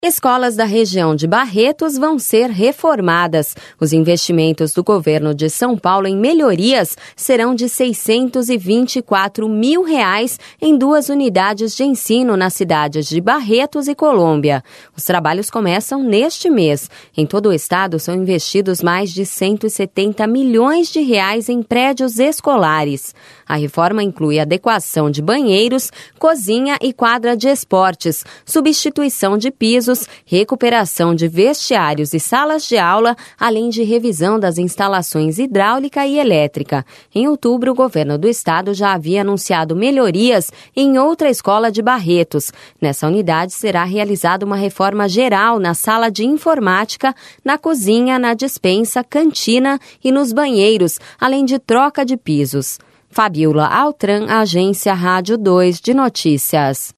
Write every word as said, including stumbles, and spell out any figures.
Escolas da região de Barretos vão ser reformadas. Os investimentos do governo de São Paulo em melhorias serão de seiscentos e vinte e quatro mil reais em duas unidades de ensino nas cidades de Barretos e Colômbia. Os trabalhos começam neste mês. Em todo o estado são investidos mais de cento e setenta milhões de reais em prédios escolares. A reforma inclui adequação de banheiros, cozinha e quadra de esportes, substituição de pisos, recuperação de vestiários e salas de aula, além de revisão das instalações hidráulica e elétrica. Em outubro, o governo do estado já havia anunciado melhorias em outra escola de Barretos. Nessa unidade será realizada uma reforma geral na sala de informática, na cozinha, na despensa, cantina e nos banheiros, além de troca de pisos. Fabiola Altran, Agência Rádio dois de Notícias.